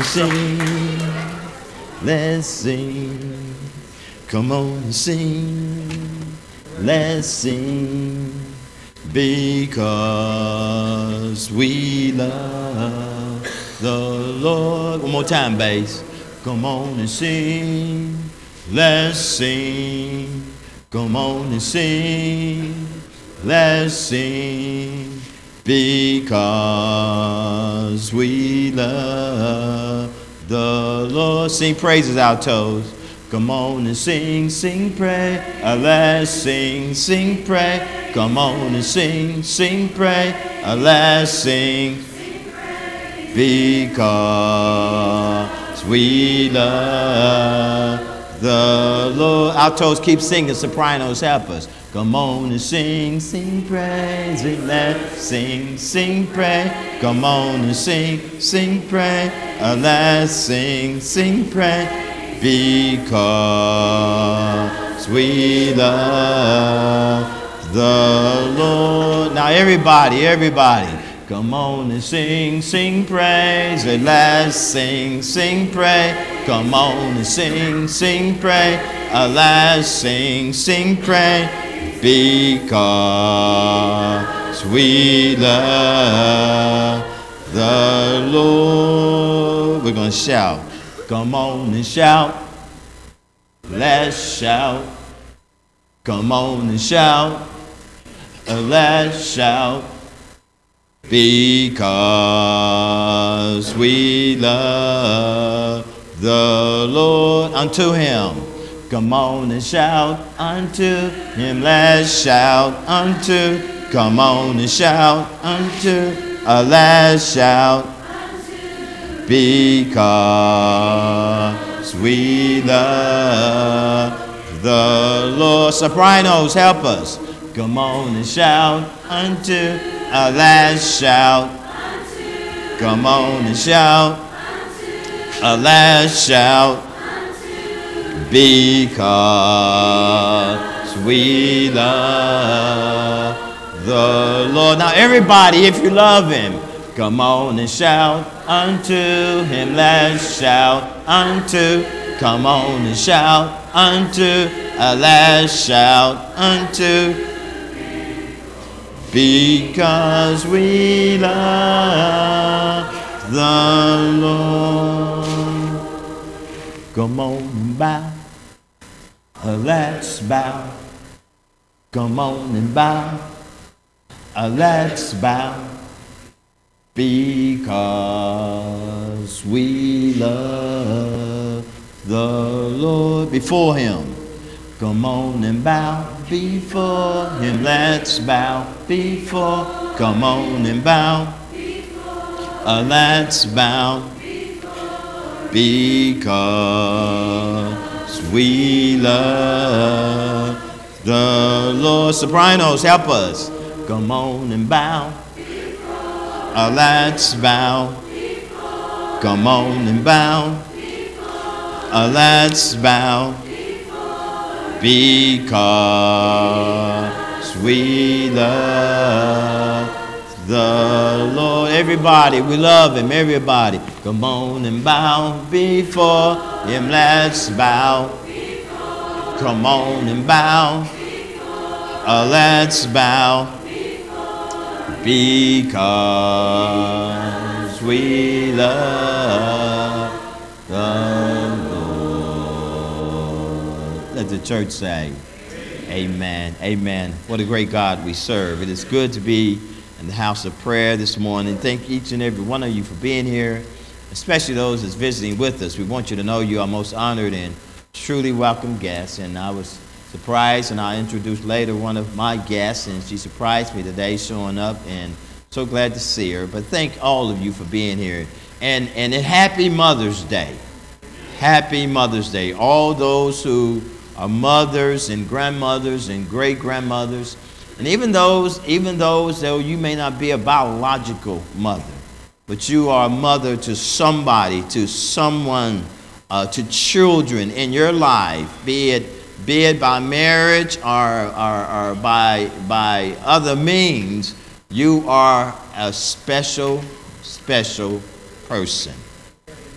and sing. Let's sing. Come on and sing. Let's sing. Because we love the Lord. One more time, bass. Come on and sing. Let's sing. Come on and sing. Let's sing. Because we love the Lord. Sing praises, altos. Come on and sing, sing, pray. Let's sing, sing, pray. Come on and sing, sing, pray. Let's sing. Because we love the Lord. Altos, keep singing. Sopranos, help us. Come on and sing, sing, praise. Let's sing, sing, pray. Come on and sing, sing, pray. Let's sing, sing, pray. Because we love the Lord. Now everybody. Come on and sing, sing, praise. Let's sing, sing, pray. Come on and sing, sing, pray. Let's sing, sing, pray. Because we love the Lord. We're going to shout. Come on and shout. Let's shout. Come on and shout. Let's shout. Because we love the Lord. Unto him. Come on and shout unto him. Let's shout unto. Come on and shout unto. Let's shout. Because we love the Lord. Sopranos, help us. Come on and shout unto. Let's shout. Come on and shout. Let's shout. Because we love the Lord. Now everybody, if you love him, come on and shout unto him. Let's shout unto. Come on and shout unto. Let's shout unto. Because we love the Lord. Come on and bow. Let's bow. Come on and bow. Let's bow. Because we love the Lord. Before him. Come on and bow before him. Let's bow before. Come on and bow. Let's bow. Because we love the Lord. Sopranos, help us. Come on and bow. Let's bow. Come on and bow. Let's bow. Because we love the Lord. Everybody, we love him. Everybody, come on and bow before him. Let's bow. Come on and bow. Let's bow. Because we love the Lord. Let the church say, amen. Amen. What a great God we serve. It is good to be in the house of prayer this morning. Thank each and every one of you for being here, especially those that's visiting with us. We want you to know you are most honored and truly welcome guests. And I was surprised, and I'll introduce later one of my guests, and she surprised me today showing up, and so glad to see her. But thank all of you for being here. And happy Mother's Day. Happy Mother's Day. All those who are mothers and grandmothers and great-grandmothers, and even those, though you may not be a biological mother, but you are a mother to somebody, to someone, to children in your life, be it by marriage or by other means. You are a special person.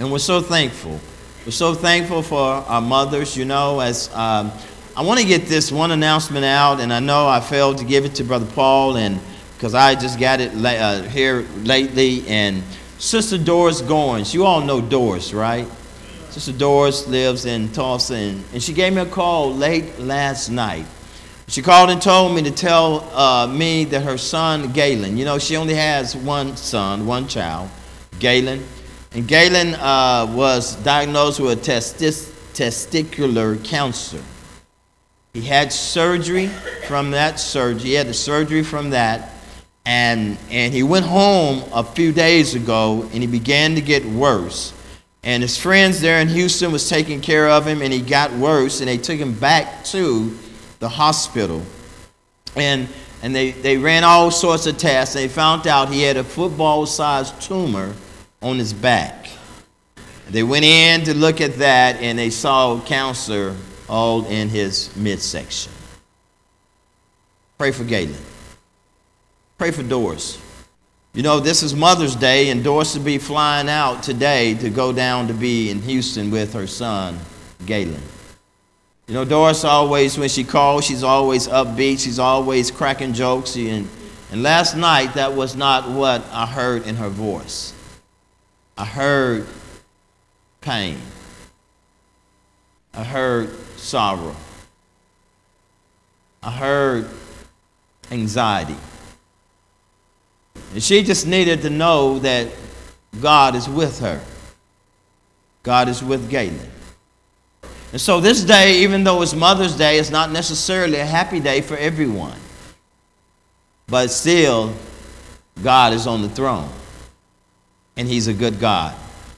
And we're so thankful. We're so thankful for our mothers, as I want to get this one announcement out, and I know I failed to give it to Brother Paul, and because I just got it here lately, and Sister Doris Goins, you all know Doris, right? Sister Doris lives in Tulsa, and she gave me a call late last night. She called and told me to tell me that her son, Galen, she only has one son, one child, Galen. And Galen was diagnosed with testicular cancer. He had surgery from that surgery. He had the surgery from that. And he went home a few days ago, and he began to get worse. And his friends there in Houston was taking care of him, and he got worse, and they took him back to the hospital. And they ran all sorts of tests, and they found out he had a football-sized tumor on his back. They went in to look at that, and they saw cancer all in his midsection. Pray for Galen. Pray for Doris. This is Mother's Day, and Doris will be flying out today to go down to be in Houston with her son, Galen. Doris always, when she calls, she's always upbeat. She's always cracking jokes. And last night, that was not what I heard in her voice. I heard pain. I heard sorrow. I heard anxiety. And she just needed to know that God is with her. God is with Galen. And so this day, even though it's Mother's Day, it's not necessarily a happy day for everyone. But still, God is on the throne. And He's a good God.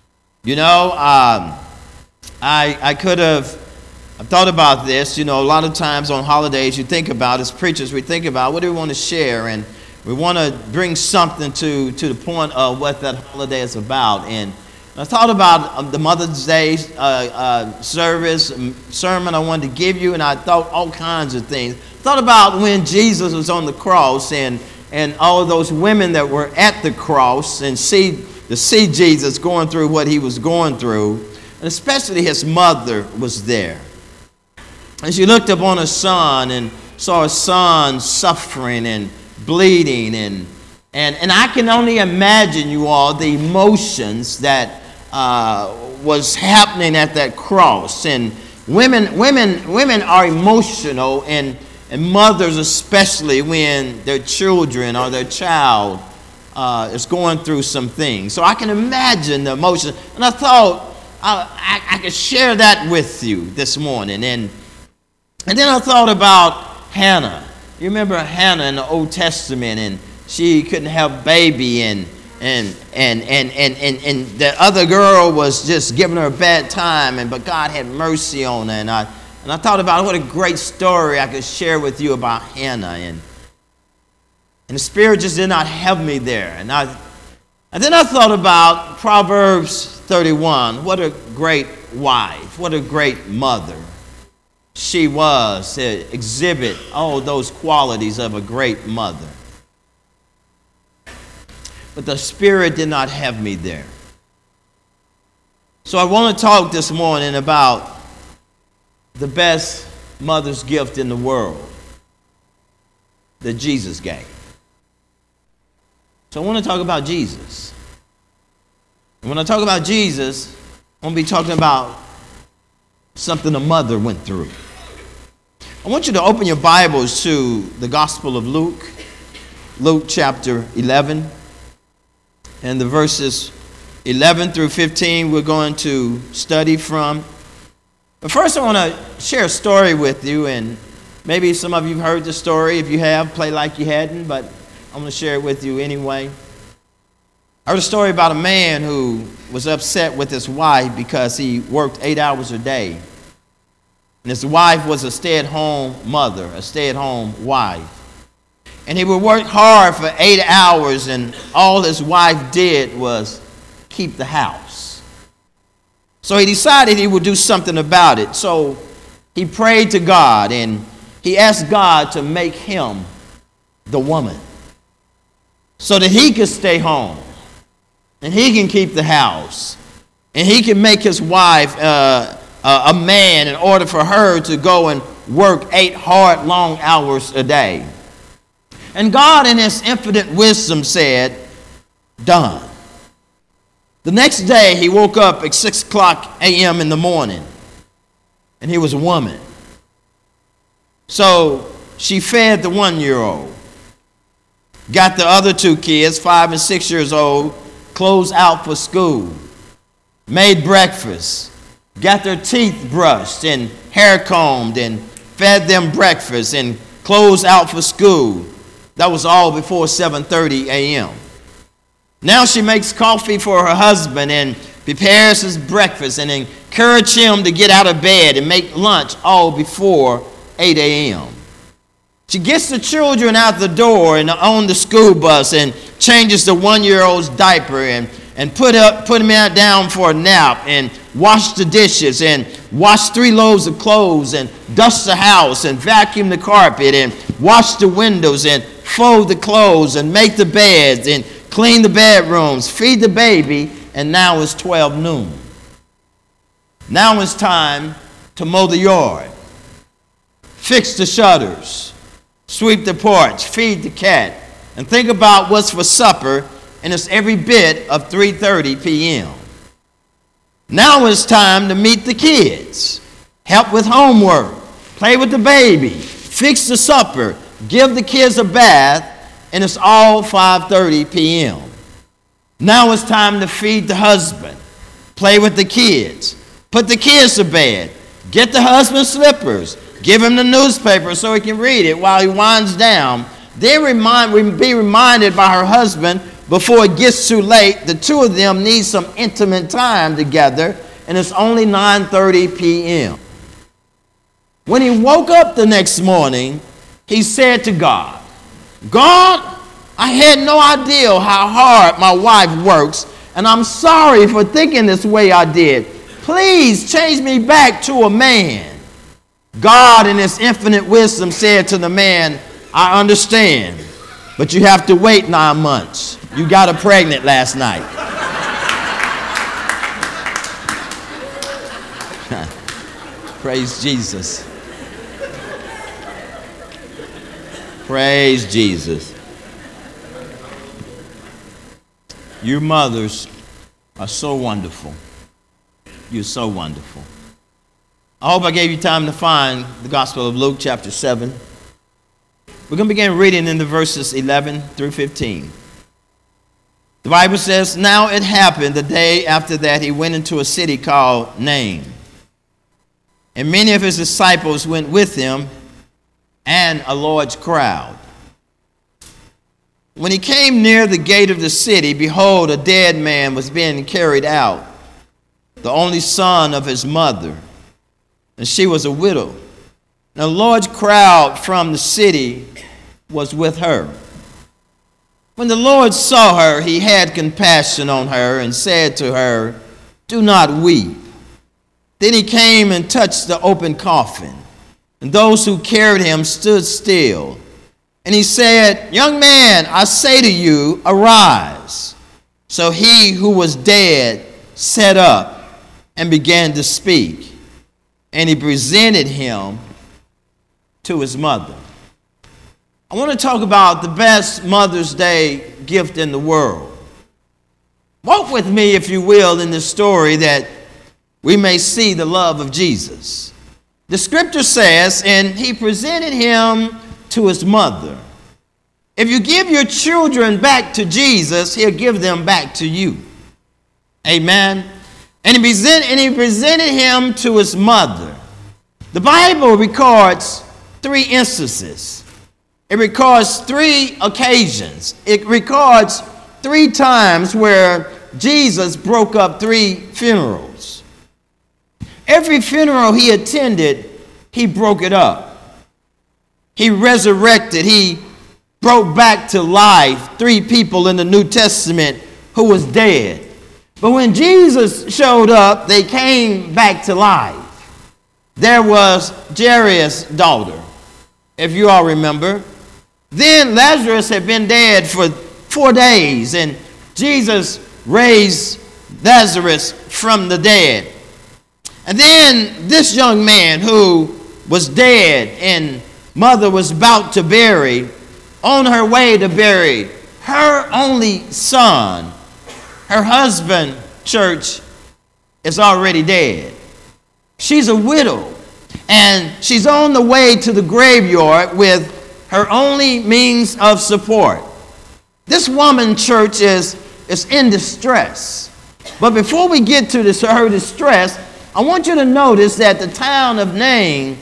I could have I've thought about this. A lot of times on holidays you think about, as preachers, we think about what do we want to share, and we want to bring something to the point of what that holiday is about. And I thought about the Mother's Day sermon I wanted to give you, and I thought all kinds of things. I thought about when Jesus was on the cross, and all of those women that were at the cross, and to see Jesus going through what he was going through, and especially his mother was there. And she looked upon her son and saw his son suffering and bleeding, and I can only imagine, you all, the emotions that was happening at that cross. And women are emotional, and mothers especially, when their children or their child is going through some things. So I can imagine the emotion, and I thought I could share that with you this morning. And then I thought about Hannah. You remember Hannah in the Old Testament, and she couldn't have a baby, and the other girl was just giving her a bad time, but God had mercy on her. And I thought about what a great story I could share with you about Hannah, and the Spirit just did not have me there. And then I thought about Proverbs 31. What a great wife, what a great mother she was, to exhibit all those qualities of a great mother. But the Spirit did not have me there. So I want to talk this morning about the best mother's gift in the world that Jesus gave. So I want to talk about Jesus. And when I talk about Jesus, I'm going to be talking about something a mother went through. I want you to open your Bibles to the Gospel of Luke, Luke chapter 11, and the verses 11 through 15 we're going to study from. But first I want to share a story with you, and maybe some of you have heard the story. If you have, play like you hadn't, but I'm going to share it with you anyway. I heard a story about a man who was upset with his wife because he worked 8 hours a day. And his wife was a stay-at-home mother, a stay-at-home wife. And he would work hard for 8 hours, and all his wife did was keep the house. So he decided he would do something about it. So he prayed to God, and he asked God to make him the woman so that he could stay home and he can keep the house And he can make his wife a man in order for her to go and work 8 hard, long hours a day. And God in his infinite wisdom said, done. The next day he woke up at 6 o'clock a.m. in the morning, and he was a woman. So she fed the 1-year-old, got the other 2 kids, 5 and 6 years old, clothes out for school, made breakfast, got their teeth brushed and hair combed, and fed them breakfast and clothes out for school. That was all before 7:30 a.m. Now she makes coffee for her husband and prepares his breakfast and encourages him to get out of bed and make lunch all before 8 a.m. She gets the children out the door and on the school bus and changes the 1-year-old's diaper and put him out down for a nap and wash the dishes and wash 3 loads of clothes and dust the house and vacuum the carpet and wash the windows and fold the clothes and make the beds and clean the bedrooms, feed the baby, and now it's 12 noon. Now it's time to mow the yard, fix the shutters, sweep the porch, feed the cat, and think about what's for supper, and it's every bit of 3:30 p.m. Now it's time to meet the kids, help with homework, play with the baby, fix the supper, give the kids a bath, and it's all 5:30 p.m. Now it's time to feed the husband, play with the kids, put the kids to bed, get the husband slippers, give him the newspaper so he can read it while he winds down, then be reminded by her husband before it gets too late. The 2 of them need some intimate time together, and it's only 9:30 p.m. When he woke up the next morning, he said to God, God, I had no idea how hard my wife works, and I'm sorry for thinking this way I did. Please change me back to a man. God in his infinite wisdom said to the man, I understand, but you have to wait 9 months. You got her pregnant last night. Praise Jesus. Praise Jesus. You mothers are so wonderful. You're so wonderful. I hope I gave you time to find the Gospel of Luke chapter 7. We're going to begin reading in the verses 11 through 15. The Bible says, now it happened the day after that he went into a city called Nain. And many of his disciples went with him, and a large crowd. When he came near the gate of the city, behold, a dead man was being carried out, the only son of his mother, and she was a widow. Now a large crowd from the city was with her. When the Lord saw her, he had compassion on her and said to her, do not weep. Then he came and touched the open coffin, and those who carried him stood still. And he said, young man, I say to you, arise. So he who was dead sat up and began to speak, and he presented him to his mother. I want to talk about the best Mother's Day gift in the world. Walk with me, if you will, in this story that we may see the love of Jesus. The scripture says, and he presented him to his mother. If you give your children back to Jesus, he'll give them back to you. Amen. And he presented him to his mother. The Bible records 3 instances. It records 3 occasions. It records 3 times where Jesus broke up 3 funerals. Every funeral he attended, he broke it up. He resurrected. He brought back to life 3 people in the New Testament who was dead. But when Jesus showed up, they came back to life. There was Jairus' daughter, if you all remember. Then Lazarus had been dead for 4 days, and Jesus raised Lazarus from the dead. And then this young man who was dead and mother was about to bury, on her way to bury her only son, her husband, church, is already dead. She's a widow, and she's on the way to the graveyard with her only means of support. This woman, church, is in distress. But before we get to her distress, I want you to notice that the town of Nain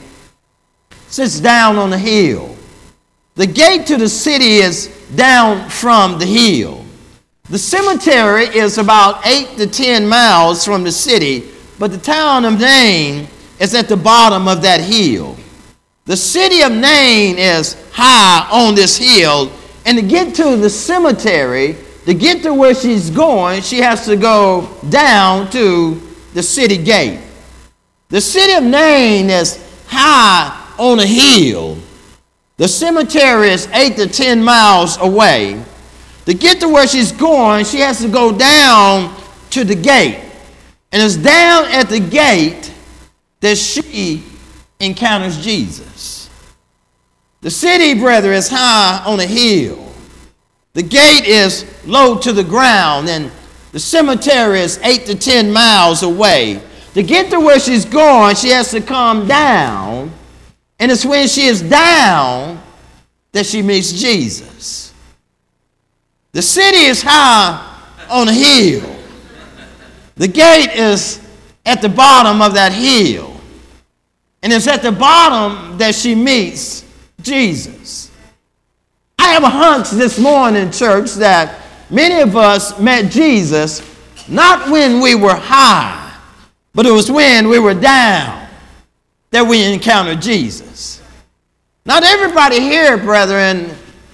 sits down on a hill. The gate to the city is down from the hill. The cemetery is about 8 to 10 miles from the city, but the town of Nain is at the bottom of that hill. The city of Nain is high on this hill, and to get to the cemetery, to get to where she's going, she has to go down to the city gate. The city of Nain is high on a hill. The cemetery is 8 to 10 miles away. To get to where she's going, she has to go down to the gate. And it's down at the gate that she encounters Jesus. The city, brethren, is high on a hill. The gate is low to the ground, and the cemetery is 8 to 10 miles away. To get to where she's going, she has to come down, and it's when she is down that she meets Jesus. The city is high on a hill. The gate is at the bottom of that hill, and it's at the bottom that she meets Jesus. I have a hunch this morning, church, that many of us met Jesus not when we were high, but it was when we were down that we encountered Jesus. Not everybody here, brethren,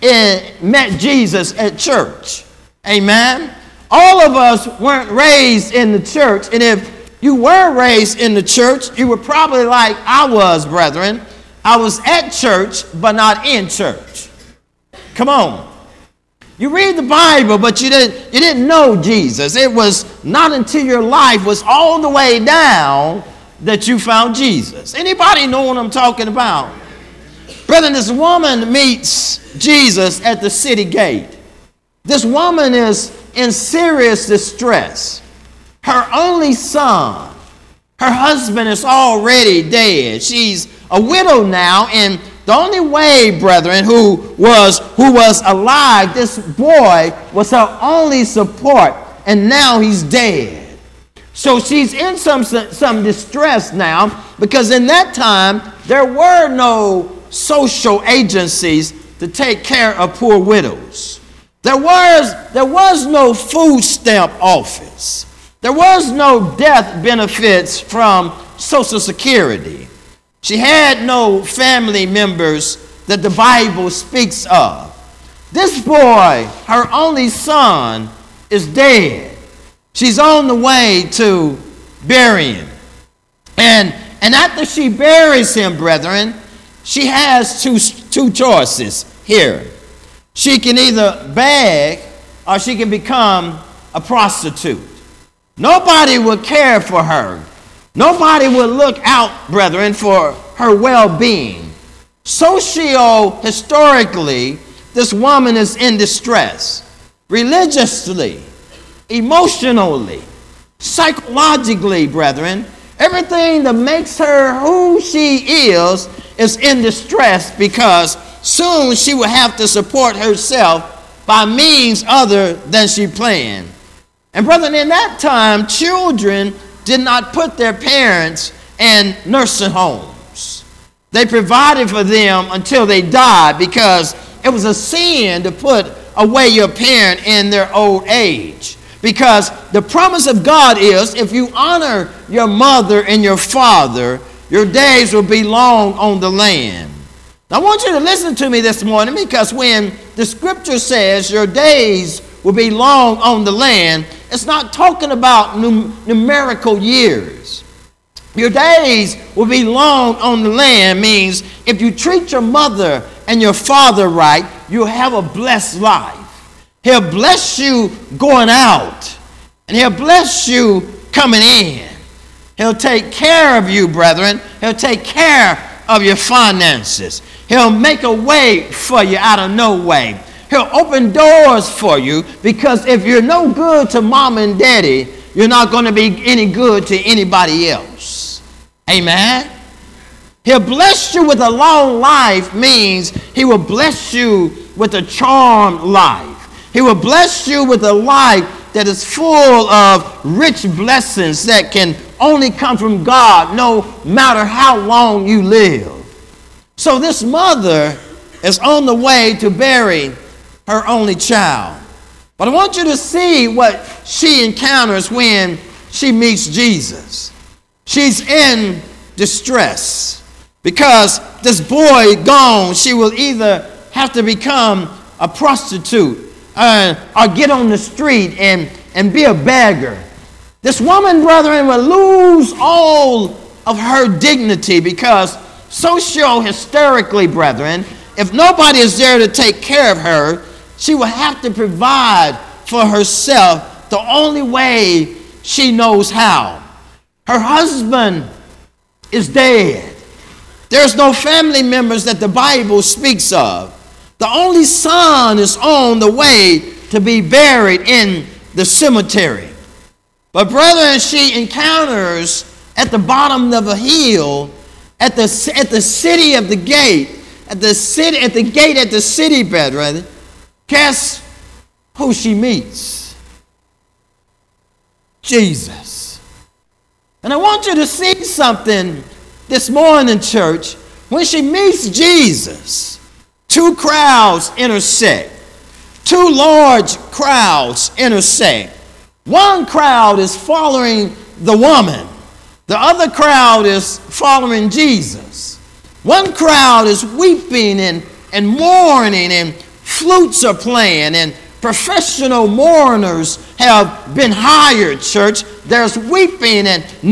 met Jesus at church. Amen? All of us weren't raised in the church, and if you were raised in the church, you were probably like I was, brethren. I was at church, but not in church. Come on. You read the Bible, but you didn't know Jesus. It was not until your life was all the way down that you found Jesus. Anybody know what I'm talking about? Brethren, this woman meets Jesus at the city gate. This woman is in serious distress. Her only son, her husband, is already dead. She's a widow now, and the only way, brethren, who was alive, this boy was her only support, and now he's dead. So she's in some distress now, because in that time there were no social agencies to take care of poor widows. There was no food stamp office. There was no death benefits from Social Security. She had no family members that the Bible speaks of. This boy, her only son, is dead. She's on the way to bury him. And after she buries him, brethren, she has two choices here. She can either beg or she can become a prostitute. Nobody would care for her. Nobody would look out, brethren, for her well-being. Socio-historically, this woman is in distress. Religiously, emotionally, psychologically, brethren, everything that makes her who she is in distress, because soon she will have to support herself by means other than she planned. And brethren, in that time, children did not put their parents in nursing homes. They provided for them until they died, because it was a sin to put away your parent in their old age. Because the promise of God is, if you honor your mother and your father, your days will be long on the land. Now, I want you to listen to me this morning, because when the scripture says your days will be long on the land, it's not talking about numerical years. Your days will be long on the land means if you treat your mother and your father right, you'll have a blessed life. He'll bless you going out, And he'll bless you coming in. He'll take care of you, brethren. He'll take care of your finances. He'll make a way for you out of no way. He'll open doors for you, because if you're no good to mom and daddy, you're not going to be any good to anybody else. Amen? He'll bless you with a long life means he will bless you with a charmed life. He will bless you with a life that is full of rich blessings that can only come from God, no matter how long you live. So this mother is on the way to bury her only child. But I want you to see what she encounters when she meets Jesus. She's in distress because this boy gone. She will either have to become a prostitute or get on the street and be a beggar. This woman, brethren, will lose all of her dignity because socio-hysterically, brethren, if nobody is there to take care of her, she will have to provide for herself the only way she knows how. Her husband is dead. There's no family members that the Bible speaks of. The only son is on the way to be buried in the cemetery. But brethren, she encounters at the bottom of a hill, at the city of the gate, at the gate at the city, brethren, guess who she meets? Jesus. And I want you to see something this morning, church. When she meets Jesus, two crowds intersect. Two large crowds intersect. One crowd is following the woman. The other crowd is following Jesus. One crowd is weeping and mourning, and flutes are playing, and professional mourners have been hired, church. There's weeping and